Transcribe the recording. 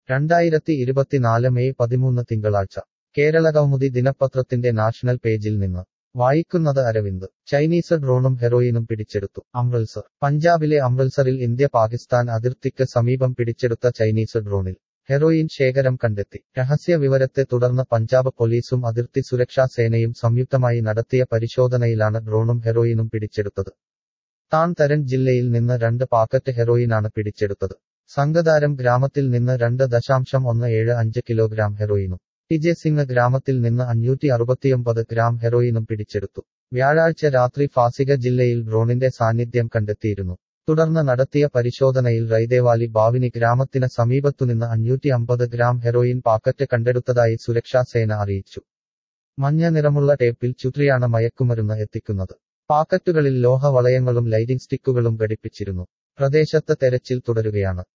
2024 May 13 തിങ്കളാഴ്ച കേരളകൗമുദി ദിനപത്രത്തിന്റെ national പേജിൽ നിന്ന് വായിക്കുന്നത് അരവിന്ദ് ചൈനീസ് ഡ്രോണും ഹെറോയിനും പിടിച്ചെടുത്തു അമൃത്സർ പഞ്ചാബിലെ അമൃത്സറിൽ ഇന്ത്യ പാകിസ്ഥാൻ അതിർത്തിക്ക് സമീപം പിടിച്ചെടുത്ത ചൈനീസ് ഡ്രോണിൽ ഹെറോയിൻ ശേഖരം കണ്ടെത്തി രഹസ്യ വിവരത്തെ തുടർന്ന് പഞ്ചാബ് പോലീസും അതിർത്തി സുരക്ഷാ സേനയും സംയുക്തമായി നടത്തിയ പരിശോധനയിലാണ് ഡ്രോണും ഹെറോയിനും പിടിച്ചെടുത്തത് താൻ തരൻ ജില്ലയിൽ നിന്ന് 2 പാക്കറ്റ് ഹെറോയിനാണ് പിടിച്ചെടുത്തത് സംഗതാരം ഗ്രാമത്തിൽ നിന്ന് 2.175 കിലോഗ്രാം ഹെറോയിനും ടിജെസിംഗ് ഗ്രാമത്തിൽ നിന്ന് 569 ഗ്രാം ഹെറോയിനും പിടിച്ചെടുത്തു വ്യാഴാഴ്ച രാത്രി ഫാസിക ജില്ലയിൽ ഡ്രോണിന്റെ സാന്നിധ്യം കണ്ടെത്തിയിരുന്നു തുടർന്ന് നടത്തിയ പരിശോധനയിൽ റൈദേവാലി ബാവിനി ഗ്രാമത്തിന് സമീപത്തുനിന്ന് 550 ഗ്രാം ഹെറോയിൻ പാക്കറ്റ് കണ്ടെടുത്തതായി സുരക്ഷാ സേന അറിയിച്ചു മഞ്ഞ നിറമുള്ള ടേപ്പിൽ ചുറ്റിയാണ് മയക്കുമരുന്ന് എത്തിക്കുന്നത് പാക്കറ്റുകളിൽ ലോഹ വളയങ്ങളും ലൈറ്റിംഗ് സ്റ്റിക്കുകളും ഘടിപ്പിച്ചിരുന്നു പ്രദേശത്ത് തെരച്ചിൽ തുടരുകയാണ്